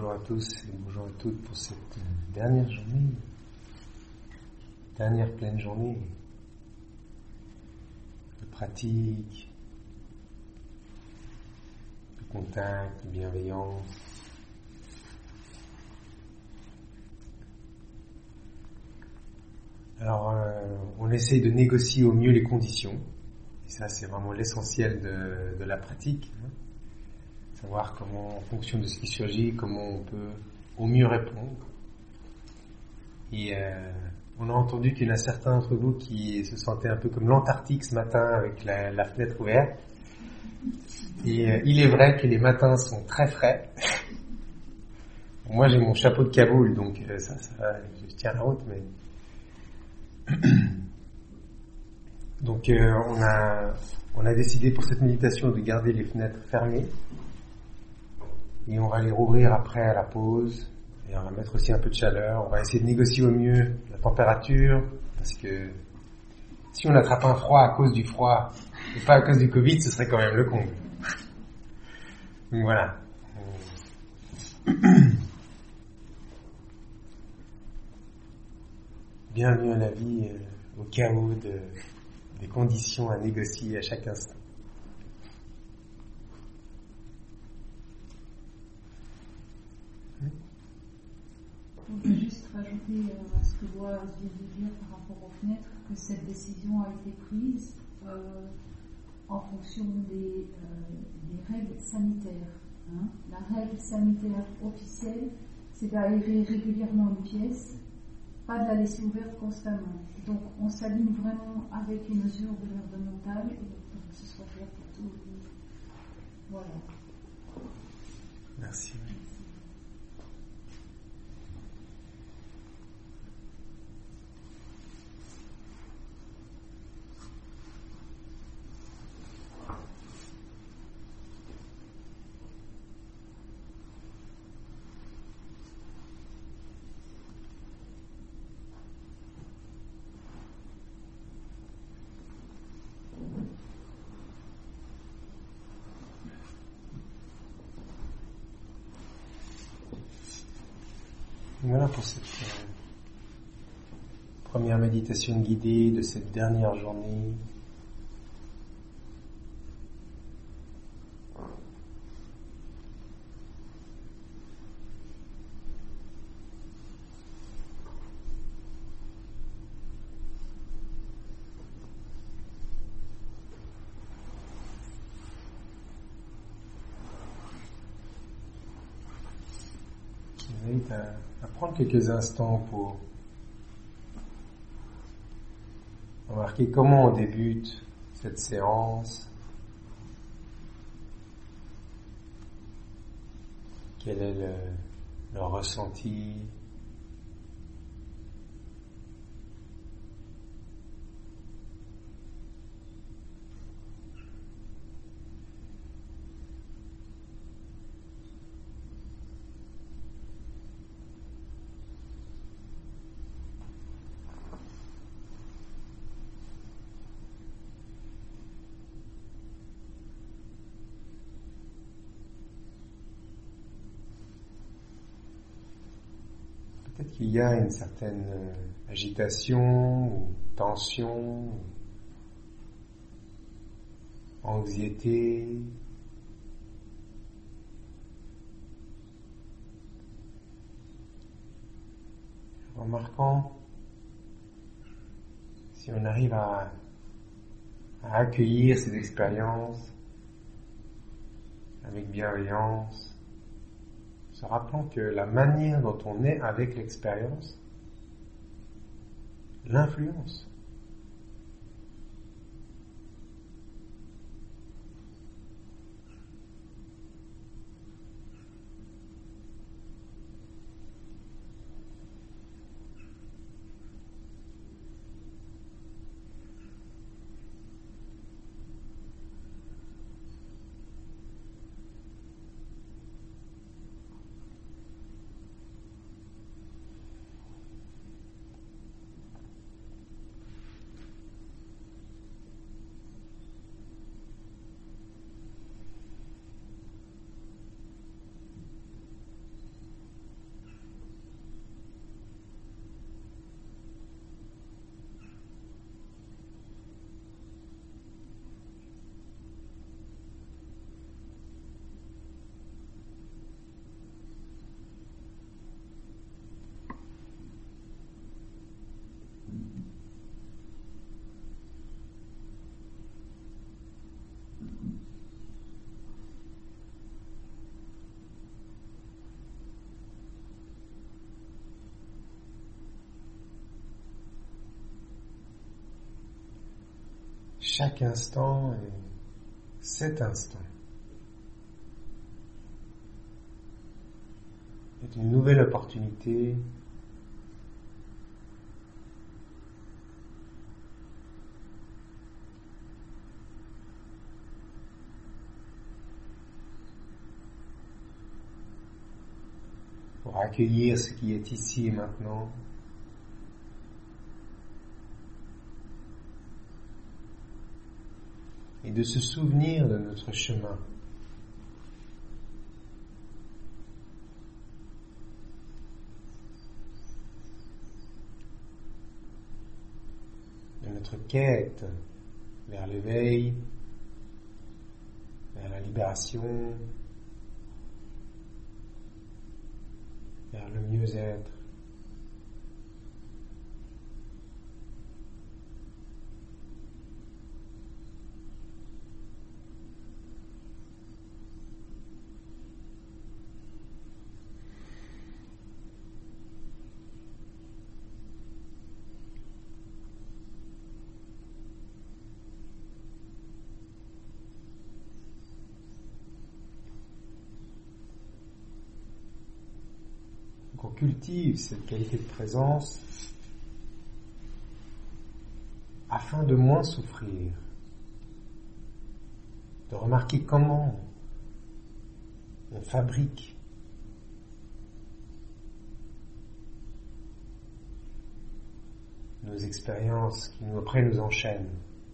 Bonjour à tous et bonjour à toutes pour cette dernière journée, dernière pleine journée de pratique, de contact, de bienveillance. Alors, on essaie de négocier au mieux les conditions, et ça c'est vraiment l'essentiel de la pratique. Savoir comment, en fonction de ce qui surgit, comment on peut au mieux répondre. Et on a entendu qu'il y en a certains d'entre vous qui se sentaient un peu comme l'Antarctique ce matin avec la fenêtre ouverte. Et il est vrai que les matins sont très frais. Moi j'ai mon chapeau de Kaboul, donc ça je tiens la route, mais... Donc on a décidé pour cette méditation de garder les fenêtres fermées. Et on va les rouvrir après à la pause. Et on va mettre aussi un peu de chaleur. On va essayer de négocier au mieux la température. Parce que si on attrape un froid à cause du froid, et pas à cause du Covid, ce serait quand même le comble. Donc voilà. Bienvenue à la vie, au chaos des conditions à négocier à chaque instant. On peut juste rajouter à ce que Boaz vient de dire par rapport aux fenêtres, que cette décision a été prise en fonction des règles sanitaires. La règle sanitaire officielle, c'est d'aérer régulièrement une pièce, pas de la laisser ouverte constamment. Donc on s'aligne vraiment avec les mesures gouvernementales pour que ce soit clair pour tout le monde. Voilà. Merci. Voilà pour cette première méditation guidée de cette dernière journée. Je vous invite à prendre quelques instants pour remarquer comment on débute cette séance, quel est le ressenti, peut-être qu'il y a une certaine agitation ou tension, ou anxiété. Remarquant si on arrive à accueillir ces expériences avec bienveillance, se rappelant que la manière dont on est avec l'expérience l'influence. chaque instant est cet instant. C'est une nouvelle opportunité pour accueillir ce qui est ici et maintenant. Et de se souvenir de notre chemin. De notre quête vers l'éveil, vers la libération, vers le mieux-être. On cultive cette qualité de présence afin de moins souffrir, de remarquer comment on fabrique nos expériences qui après nous enchaînent.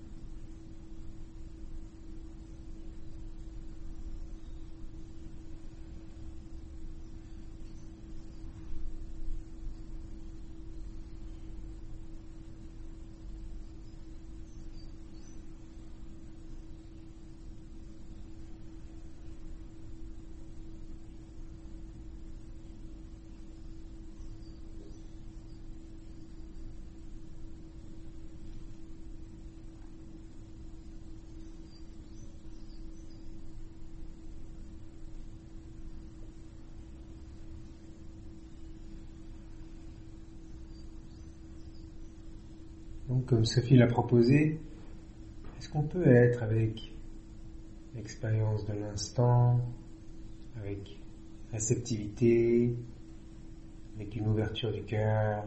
Donc, comme Sophie l'a proposé, est-ce qu'on peut être avec l'expérience de l'instant, avec réceptivité, avec une ouverture du cœur,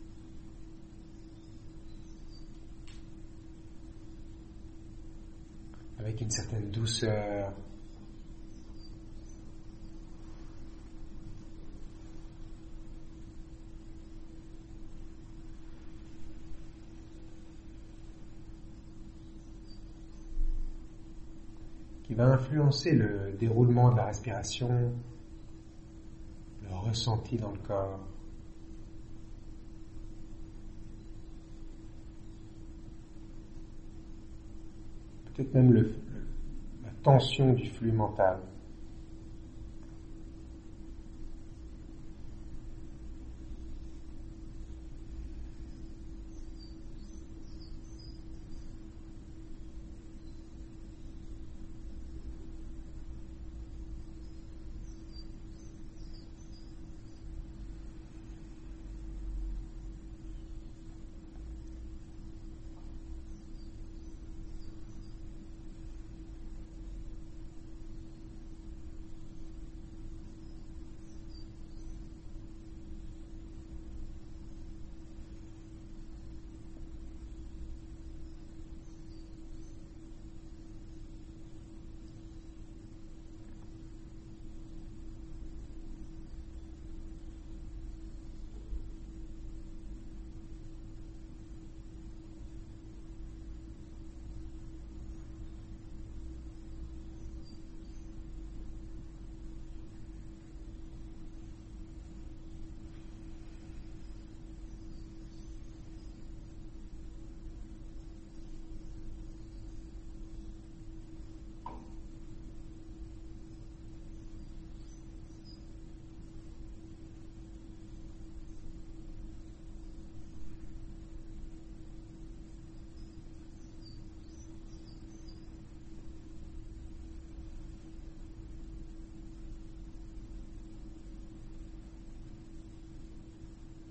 avec une certaine douceur, qui va influencer le déroulement de la respiration, le ressenti dans le corps. Peut-être même la tension du flux mental.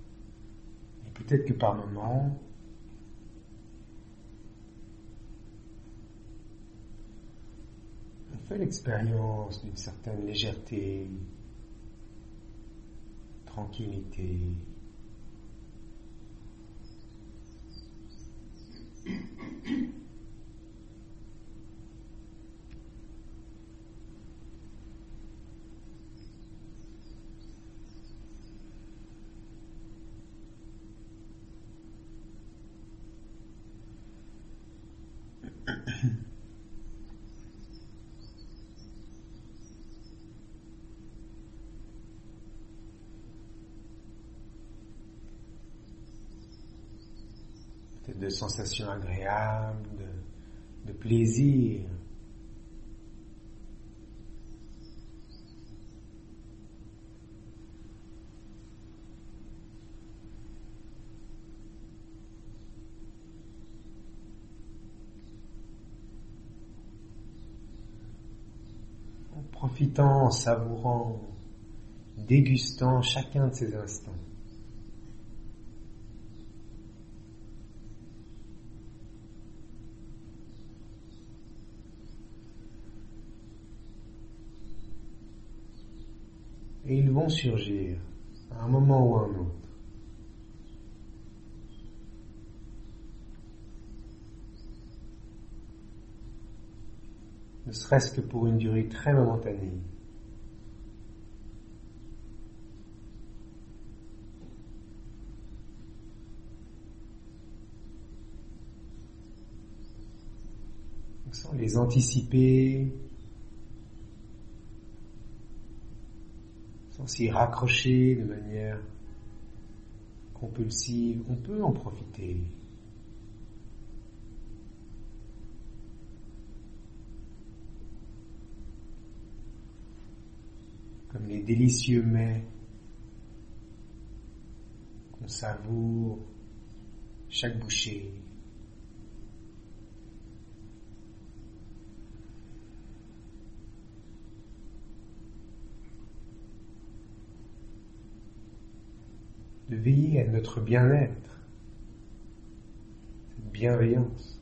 Peut-être que par moments, fait l'expérience d'une certaine légèreté, tranquillité. Peut-être de sensations agréables, de plaisir. En profitant, en savourant, dégustant chacun de ces instants. Et ils vont surgir à un moment ou à un autre. Ne serait-ce que pour une durée très momentanée. Sans les anticiper, sans s'y raccrocher de manière compulsive, on peut en profiter. Comme les délicieux mets qu'on savoure chaque bouchée. De veiller à notre bien-être, cette bienveillance.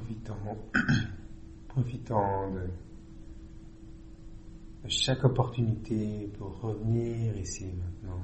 profitant de chaque opportunité pour revenir ici maintenant.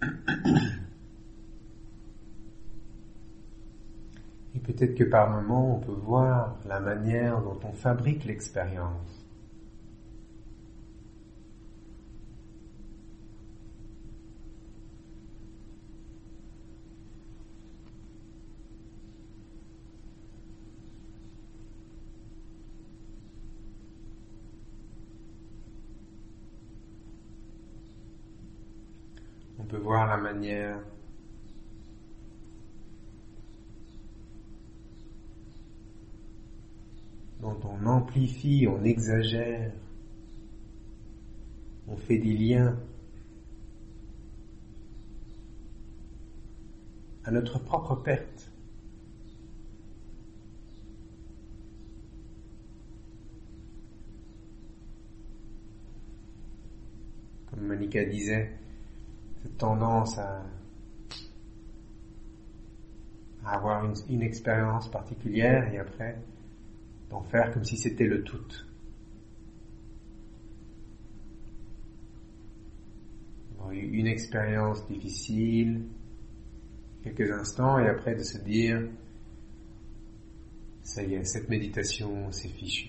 Et peut-être que par moments, on peut voir la manière dont on fabrique l'expérience. On peut voir la manière dont on amplifie, on exagère, on fait des liens à notre propre perte. Comme Monica disait, cette tendance à avoir une expérience particulière et après d'en faire comme si c'était le tout. Avoir eu une expérience difficile, quelques instants, et après de se dire, ça y est, cette méditation, c'est fichu.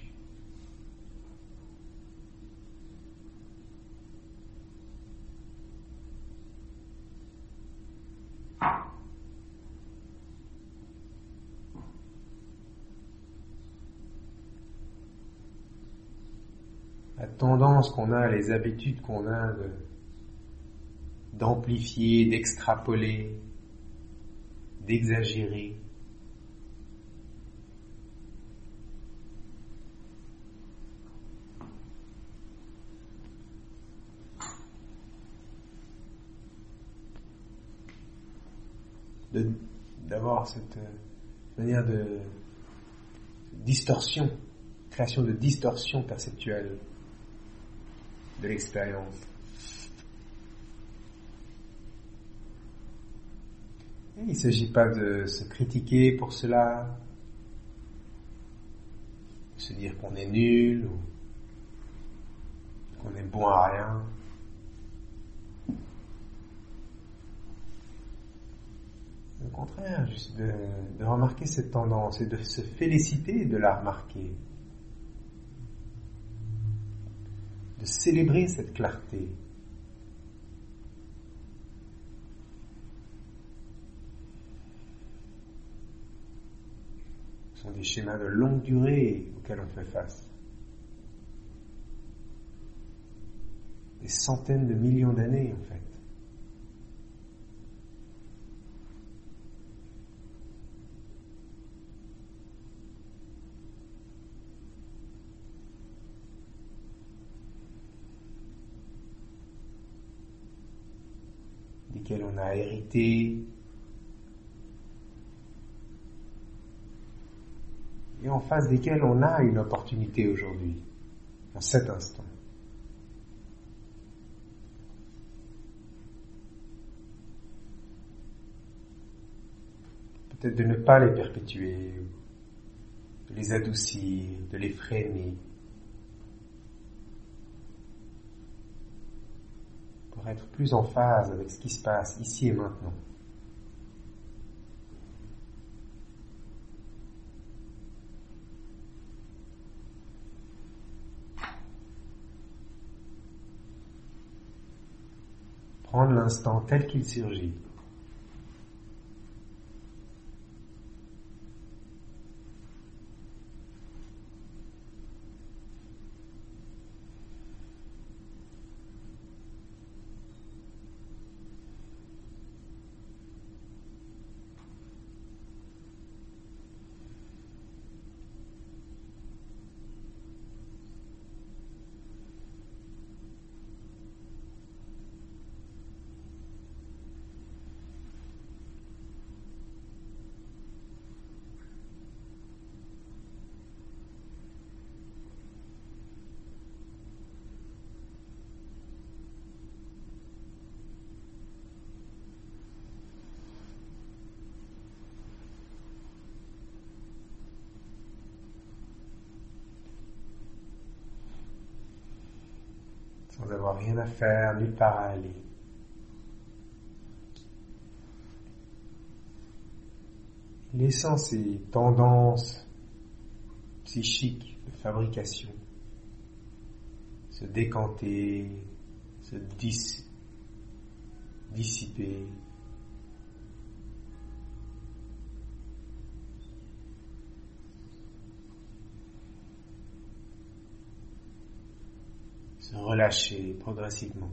La tendance qu'on a, les habitudes qu'on a d'amplifier, d'extrapoler, d'exagérer. D'avoir cette manière de distorsion, création de distorsion perceptuelle de l'expérience. Et il ne s'agit pas de se critiquer pour cela, de se dire qu'on est nul ou qu'on est bon à rien. Au contraire, juste de remarquer cette tendance et de se féliciter de la remarquer. De célébrer cette clarté. Ce sont des schémas de longue durée auxquels on fait face. Des centaines de millions d'années en fait. Desquels on a hérité, et en face desquels on a une opportunité aujourd'hui, en cet instant. Peut-être de ne pas les perpétuer, de les adoucir, de les freiner, pour être plus en phase avec ce qui se passe ici et maintenant. Prendre l'instant tel qu'il surgit. Sans avoir rien à faire, nulle part à aller. laissant ces tendances psychiques de fabrication se décanter, se dissiper. Se relâcher progressivement.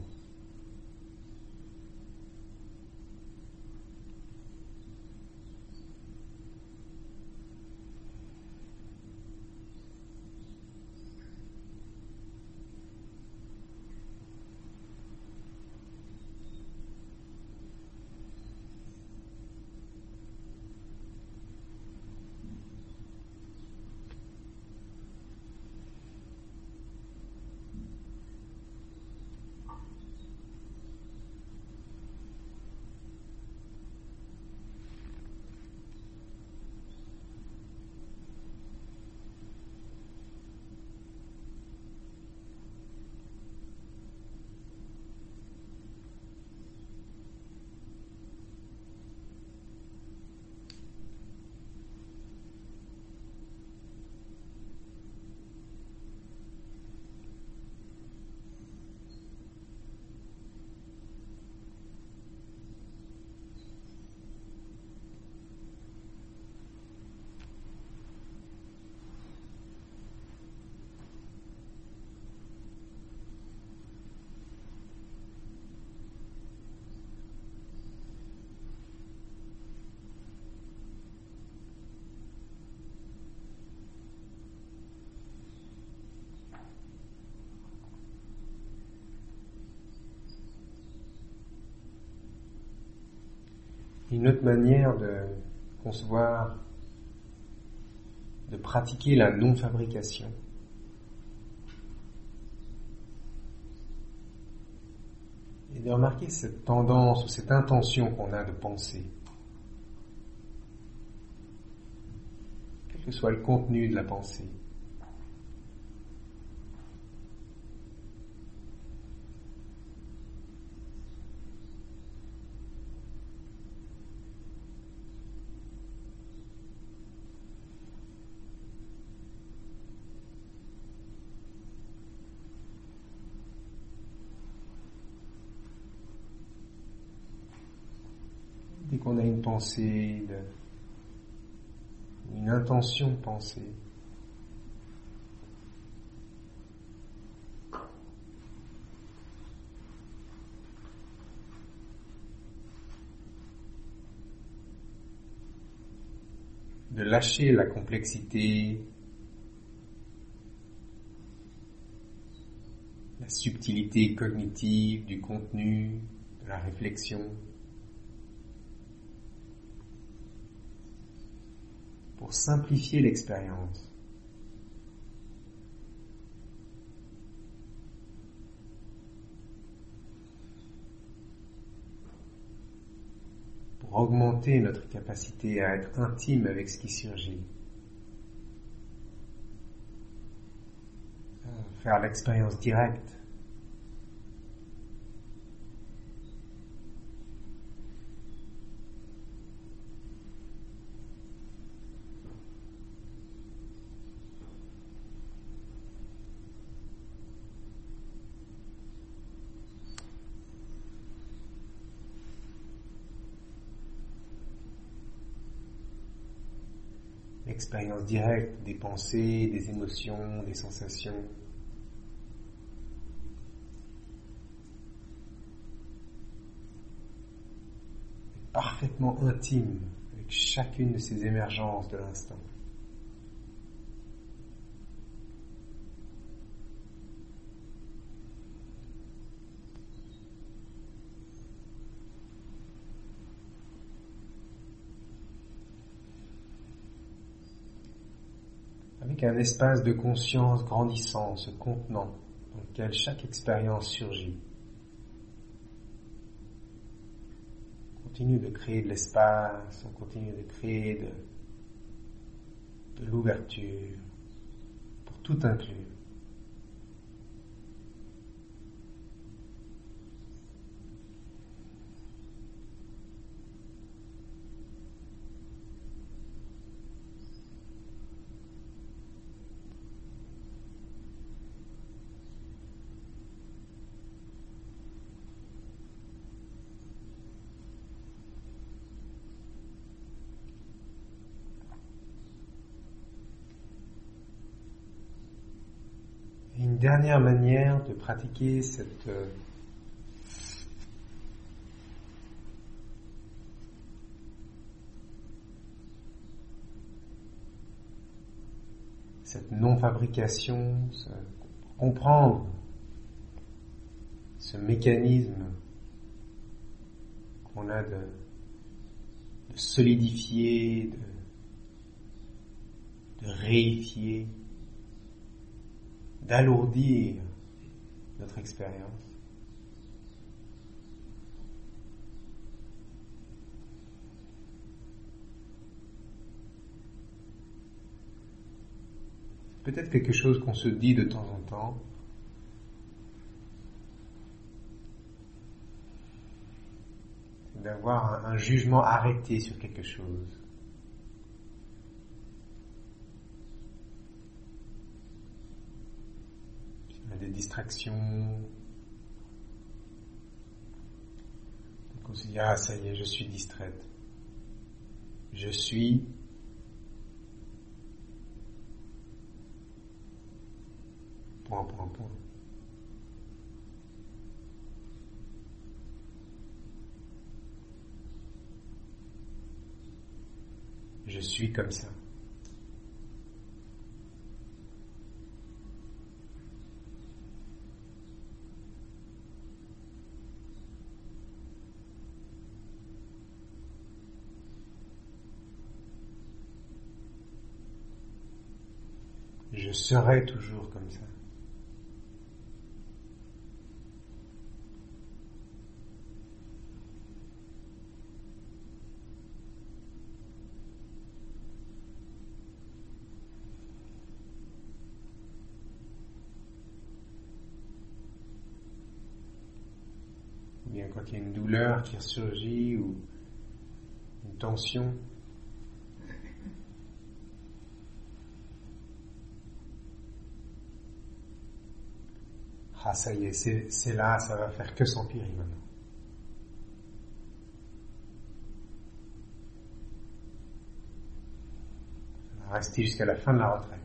Une autre manière de concevoir, de pratiquer la non-fabrication, et de remarquer cette tendance ou cette intention qu'on a de penser, quel que soit le contenu de la pensée. Dès qu'on a une pensée, une intention de pensée, de lâcher la complexité, la subtilité cognitive du contenu, de la réflexion, pour simplifier l'expérience. Pour augmenter notre capacité à être intime avec ce qui surgit. Faire l'expérience directe. L'expérience directe des pensées, des émotions, des sensations. Parfaitement intime avec chacune de ces émergences de l'instant. Avec un espace de conscience grandissant, se contenant, dans lequel chaque expérience surgit. On continue de créer de l'espace, on continue de créer de l'ouverture, pour tout inclure. dernière manière de pratiquer cette non-fabrication, comprendre ce mécanisme qu'on a de solidifier, de réifier, d'alourdir notre expérience. Peut-être quelque chose qu'on se dit de temps en temps. C'est d'avoir un jugement arrêté sur quelque chose. Si on a des distractions, donc on se dit, ah ça y est, je suis distraite. Je suis point. Je suis comme ça. Je serai toujours comme ça. Ou bien quand il y a une douleur qui ressurgit ou une tension, ah ça y est, c'est là, ça va faire que s'empirer maintenant. Ça va rester jusqu'à la fin de la retraite.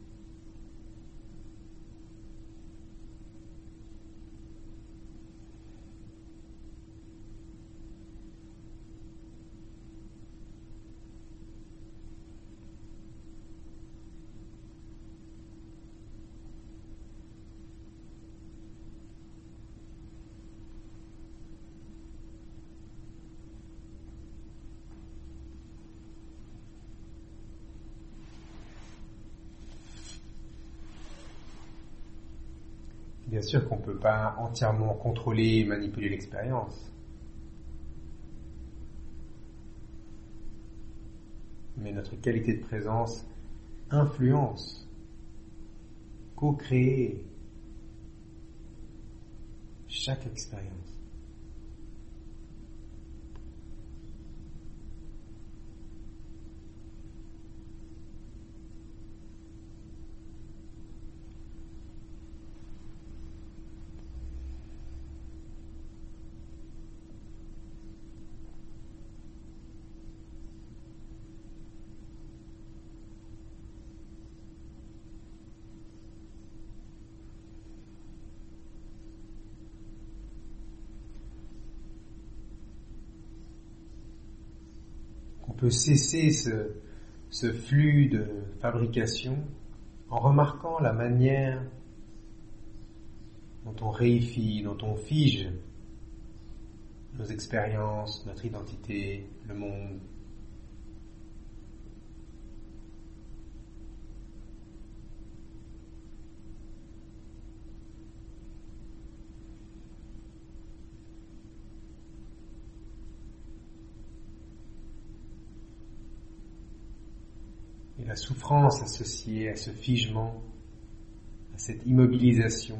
Bien sûr qu'on ne peut pas entièrement contrôler et manipuler l'expérience. Mais notre qualité de présence influence, co-crée chaque expérience. On peut cesser ce flux de fabrication en remarquant la manière dont on réifie, dont on fige nos expériences, notre identité, le monde. Et la souffrance associée à ce figement, à cette immobilisation,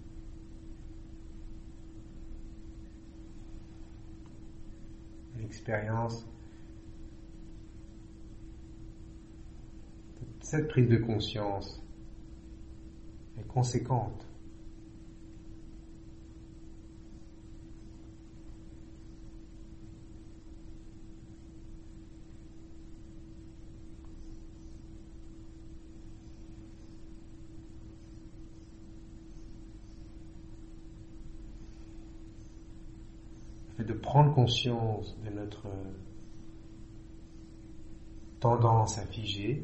l'expérience, cette prise de conscience est conséquente. fait de prendre conscience de notre tendance à figer,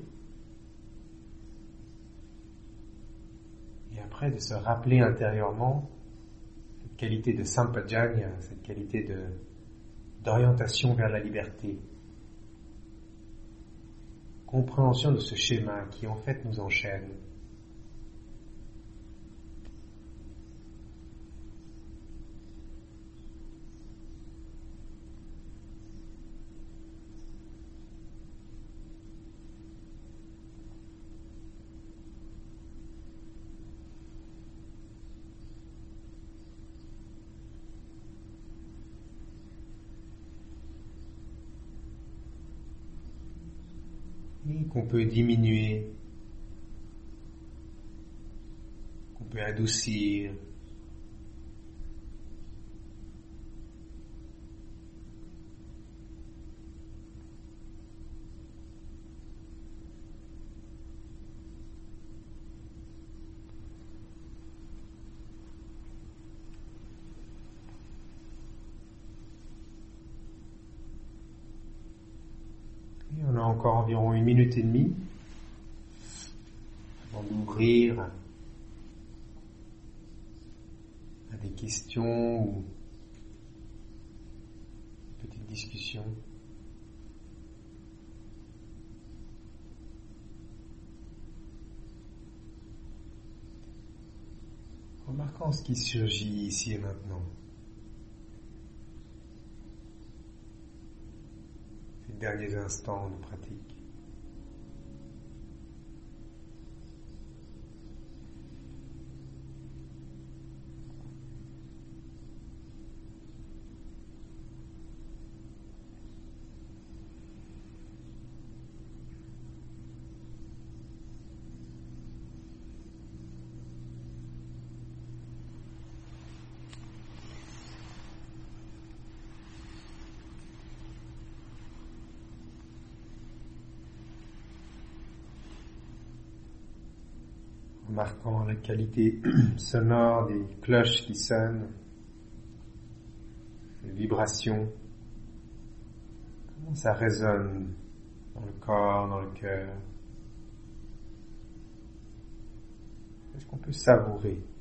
et après de se rappeler intérieurement cette qualité de sampajanya, cette qualité d'orientation vers la liberté, compréhension de ce schéma qui en fait nous enchaîne. Et qu'on peut diminuer, qu'on peut adoucir. Et on a encore environ 1 minute et demie avant d'ouvrir à des questions ou petites discussions. Remarquons ce qui surgit ici et maintenant. Ces derniers instants de pratique. Remarquant la qualité sonore des cloches qui sonnent, les vibrations, comment ça résonne dans le corps, dans le cœur. Est-ce qu'on peut savourer